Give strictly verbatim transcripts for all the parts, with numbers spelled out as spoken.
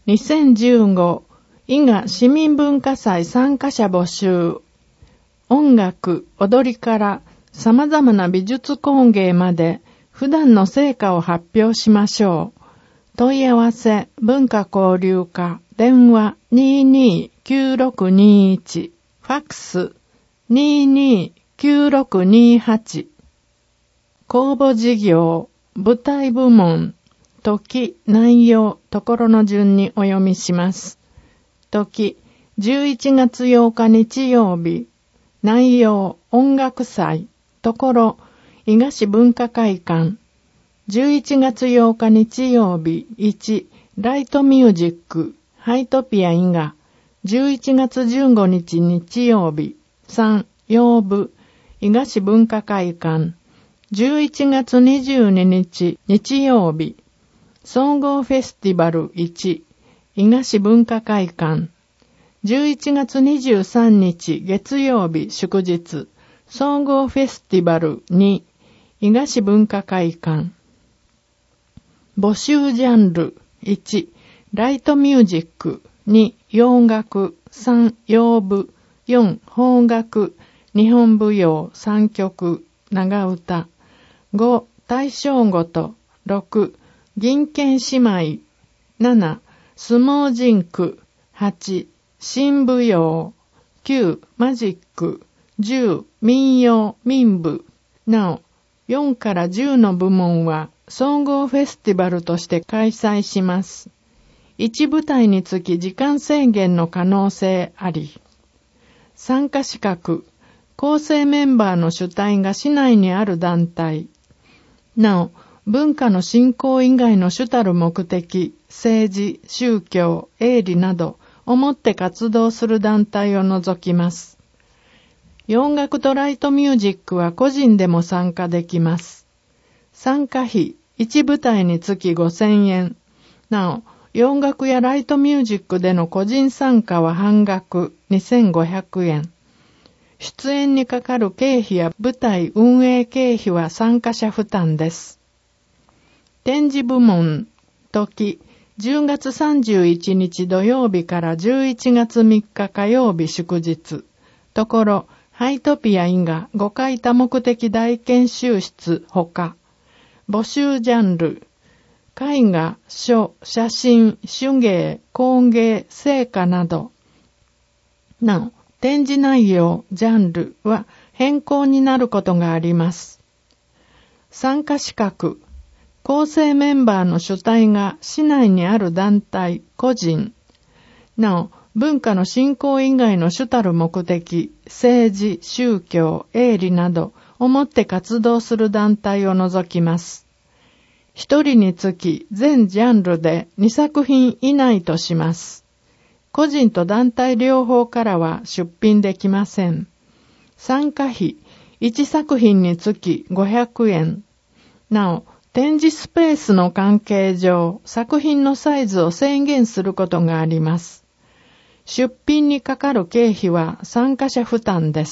にせんじゅうご伊賀市民文化祭参加者募集。音楽、踊りから様々な美術工芸まで普段の成果を発表しましょう。問い合わせ、文化交流課、電話 にーにーきゅうろくにーいち、ファックス にーにーきゅうろくにーはち。公募事業、舞台部門、時、内容、ところの順にお読みします。時、じゅういちがつようか日曜日。内容、音楽祭。ところ、伊賀市文化会館。じゅういちがつようか日曜日。いち、ライトミュージック。ハイトピア伊賀。じゅういちがつじゅうごにち日曜日。さん、曜部。伊賀市文化会館。じゅういちがつにじゅうににち日曜日。総合フェスティバルいち。伊賀市文化会館。じゅういちがつにじゅうさんにち月曜日祝日。総合フェスティバルに。伊賀市文化会館。募集ジャンルいち、ライトミュージック。に、洋楽。さん、洋舞。よん、邦楽。日本舞踊さんきょく。長歌。ご、大正ごと。ろく、銀剣姉妹。なな、相撲人句。はち、新舞踊。きゅう、マジック。じゅう、民謡、民舞。なお、よんからじゅうの部門は総合フェスティバルとして開催します。いち部隊につき時間制限の可能性あり。参加資格。構成メンバーの主体が市内にある団体。なお、文化の振興以外の主たる目的、政治、宗教、営利などをもって活動する団体を除きます。洋楽とライトミュージックは個人でも参加できます。参加費、いち部隊につきごせんえん。なお、洋楽やライトミュージックでの個人参加は半額にせんごひゃくえん。出演にかかる経費や舞台運営経費は参加者負担です。展示部門、時、じゅうがつさんじゅういちにち土曜日からじゅういちがつみっか火曜日祝日。ところ、ハイトピア伊賀ごかい多目的大研修室ほか。募集ジャンル。絵画、書、写真、手芸、工芸、成果など。なお、展示内容、ジャンルは変更になることがあります。参加資格。構成メンバーの主体が市内にある団体、個人。なお、文化の振興以外の主たる目的、政治、宗教、営利などをもって活動する団体を除きます。一人につき全ジャンルでにさく品以内とします。個人と団体両方からは出品できません。参加費、いちさく品につきごひゃくえん。なお、展示スペースの関係上、作品のサイズを制限することがあります。出品にかかる経費は参加者負担です。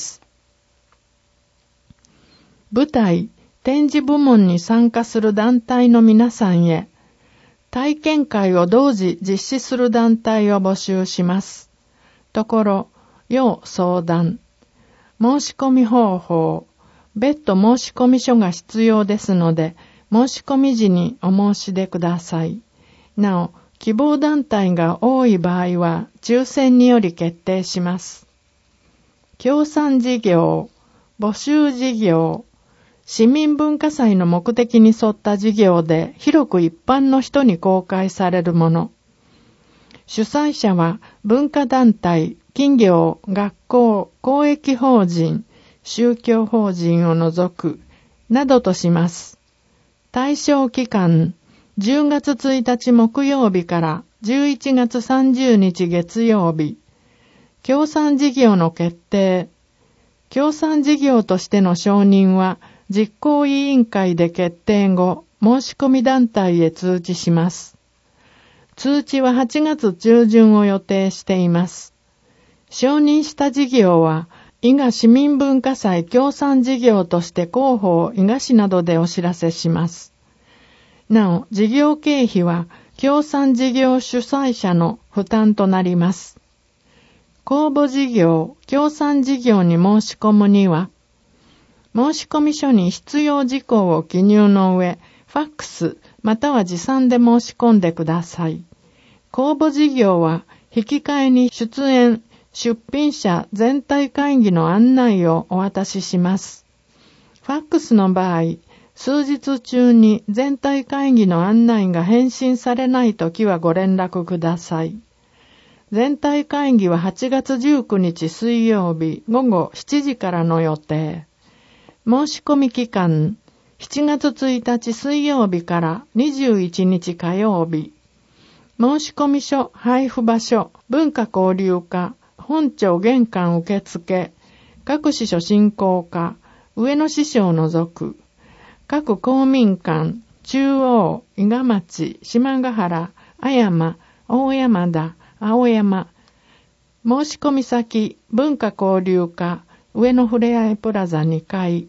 舞台、展示部門に参加する団体の皆さんへ、体験会を同時実施する団体を募集します。ところ、要相談。申し込み方法。別途申し込み書が必要ですので、申し込み時にお申し出ください。なお、希望団体が多い場合は抽選により決定します。協賛事業、募集事業、市民文化祭の目的に沿った事業で広く一般の人に公開されるもの。主催者は文化団体、企業、学校、公益法人、宗教法人を除く、などとします。対象期間、じゅうがつついたち木曜日からじゅういちがつさんじゅうにち月曜日。協賛事業の決定。協賛事業としての承認は実行委員会で決定後、申し込み団体へ通知します。通知ははちがつちゅうじゅんを予定しています。承認した事業は、伊賀市民文化祭協賛事業として広報伊賀市などでお知らせします。なお、事業経費は協賛事業主催者の負担となります。公募事業、協賛事業に申し込むには、申込書に必要事項を記入の上、ファックスまたは持参で申し込んでください。公募事業は、引き換えに出演、出品者全体会議の案内をお渡しします。ファックスの場合、数日中に全体会議の案内が返信されないときはご連絡ください。全体会議ははちがつじゅうくにち水曜日ごごしちじからの予定。申し込み期間、しちがつついたち水曜日からにじゅういちにち火曜日。申込書、配布場所、文化交流課、本庁玄関受付、各支所振興課、上野支所を除く、各公民館、中央、伊賀町、島ヶ原、阿山、大山田、青山、申込先、文化交流課、上野ふれあいプラザにかい。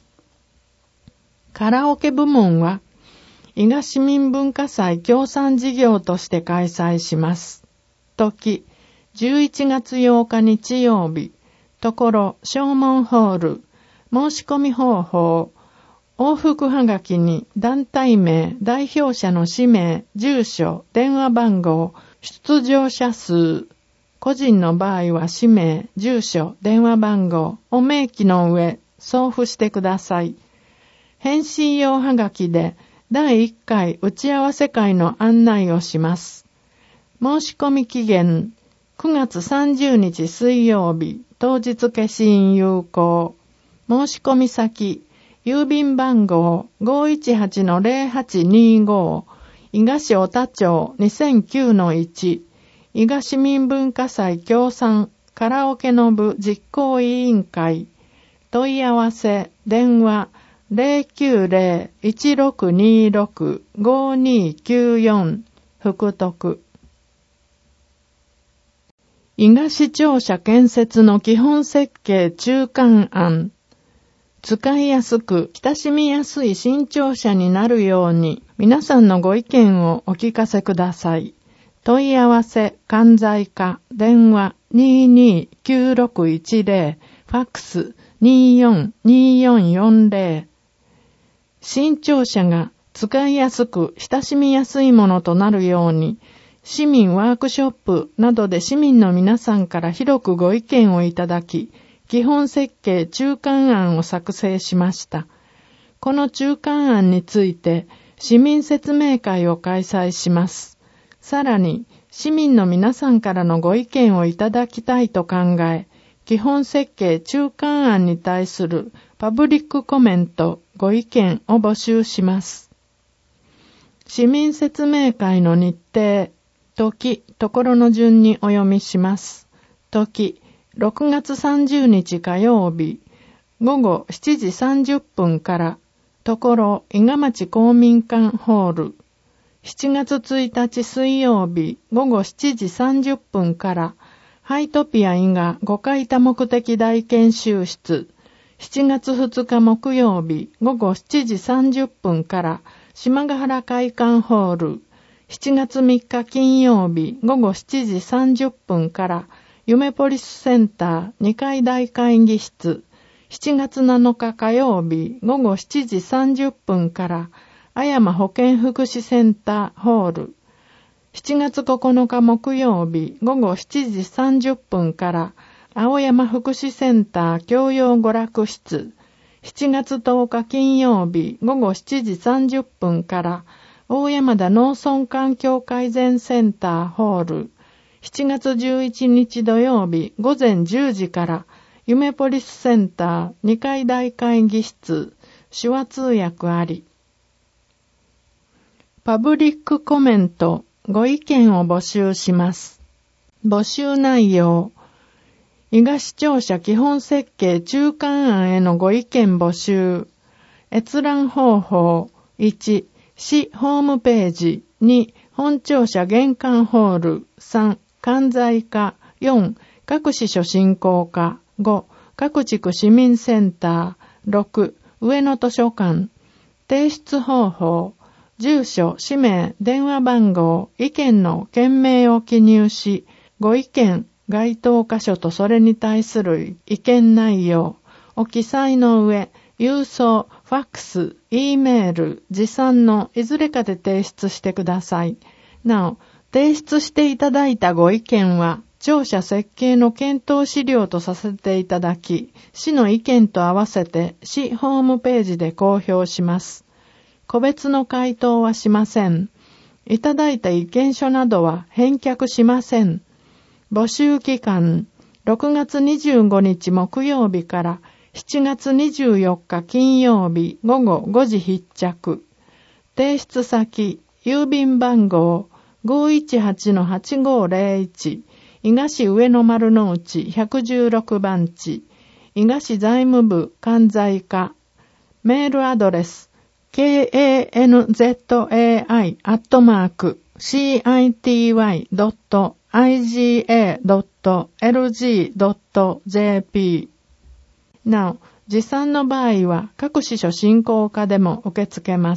カラオケ部門は、伊賀市民文化祭協賛事業として開催します。時、じゅういちがつようか日曜日、ところ、正門ホール、申し込み方法、往復はがきに団体名、代表者の氏名、住所、電話番号、出場者数、個人の場合は氏名、住所、電話番号を明記の上、送付してください。返信用はがきで、だいいっかい打ち合わせ会の案内をします。申し込み期限、くがつさんじゅうにち水曜日、当日消印有効。申し込み先、郵便番号 ごーいちはちのゼロはちにーごー、伊賀市小田町 にせんきゅうのいち、伊賀市民文化祭協賛カラオケの部実行委員会。問い合わせ、電話、ゼロきゅうゼロ いちろくにろく ごーにーきゅうよん 福徳。伊賀市庁舎建設の基本設計中間案。使いやすく親しみやすい新庁舎になるように皆さんのご意見をお聞かせください。問い合わせ、関西課、電話 にーにーきゅうろくいちゼロ、ファックス にーよんにーよんよんゼロ。新庁舎が使いやすく親しみやすいものとなるように、市民ワークショップなどで市民の皆さんから広くご意見をいただき、基本設計中間案を作成しました。この中間案について市民説明会を開催します。さらに、市民の皆さんからのご意見をいただきたいと考え、基本設計中間案に対するパブリックコメント、ご意見を募集します。市民説明会の日程、時、ところの順にお読みします。時、ろくがつさんじゅうにち火曜日、ごごしちじさんじゅっぷんから、ところ伊賀町公民館ホール、しちがつついたち水曜日、ごごしちじさんじゅっぷんから、ハイトピア伊賀ごかい多目的大研修室、しちがつふつか木曜日、ごごしちじさんじゅっぷんから、島ヶ原会館ホール、しちがつみっか金曜日、ごごしちじさんじゅっぷんから、夢ポリスセンターにかい大会議室、しちがつなのか火曜日、ごごしちじさんじゅっぷんから、阿山保健福祉センターホール、しちがつここのか木曜日、ごごしちじさんじゅっぷんから、青山福祉センター教養娯楽室、しちがつとおか金曜日、ごごしちじさんじゅっぷんから、大山田農村環境改善センターホール、しちがつじゅういちにち土曜日、ごぜんじゅうじから、夢ポリスセンターにかい大会議室、手話通訳あり。パブリックコメント、ご意見を募集します。募集内容、伊賀市庁舎基本設計中間案へのご意見募集。閲覧方法、いち、市ホームページ、に、本庁舎玄関ホール、さん、関西課、よん、各支所振興課、ご、各地区市民センター、ろく、上野図書館。提出方法、 住所、氏名、電話番号、意見の件名を記入し、ご意見、該当箇所とそれに対する意見内容を記載の上、郵送、ファックス、Eメール、持参のいずれかで提出してください。なお、提出していただいたご意見は、庁舎設計の検討資料とさせていただき、市の意見と合わせて市ホームページで公表します。個別の回答はしません。いただいた意見書などは返却しません。募集期間、ろくがつにじゅうごにち木曜日からしちがつにじゅうよっか金曜日午後ごじ必着。提出先、郵便番号 ごいちはちのはちごーぜろいち、伊賀市上野丸の内ひゃくじゅうろくばん地、伊賀市財務部関西課、メールアドレス、ケーエーエヌゼットエーアイ アットマーク シーアイティーワイ ドット アイジーエー ドット エルジー ドット ジェーピー。なお、持参の場合は各支所振興課でも受け付けます。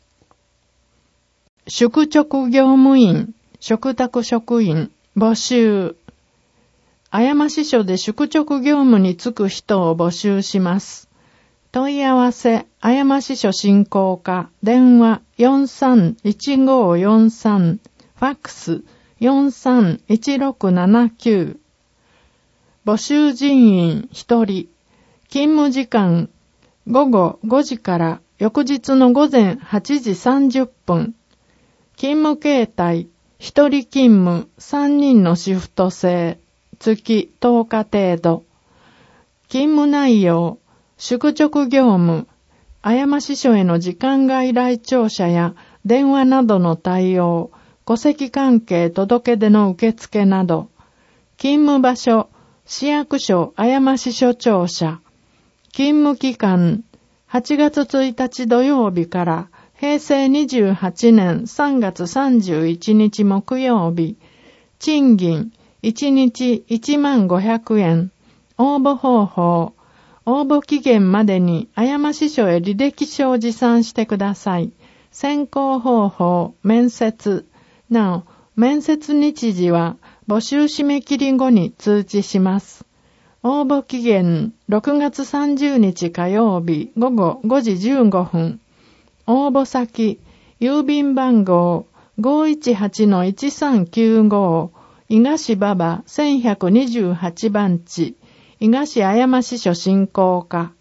宿直業務員、嘱託職員、募集。あやま支所で宿直業務に就く人を募集します。問い合わせ、あやま支所振興課、電話 よんさんいちごよんさん、ファックス よんさんいちろくななきゅう。募集人員ひとり。勤務時間、午後ごじから翌日の午前はちじさんじゅっぷん。勤務形態、ひとり勤務、さんにんのシフト制、月とおか程度。勤務内容、宿直業務、あやま支所への時間外来庁舎や電話などの対応、戸籍関係届出の受付など。勤務場所、市役所あやま支所庁舎。勤務期間、はちがつついたち土曜日からへいせいにじゅうはちねんさんがつさんじゅういちにち木曜日。賃金、いちにちいちまんごひゃくえん。応募方法、応募期限までにあやま支所へ履歴書を持参してください。選考方法、面接。なお、面接日時は募集締め切り後に通知します。応募期限ろくがつさんじゅうにち火曜日午後ごじじゅうごふん。応募先、郵便番号 ごいちはちのいちさんきゅうご、伊賀市馬場せんひゃくにじゅうはちばん地、伊賀市あやま支所振興課。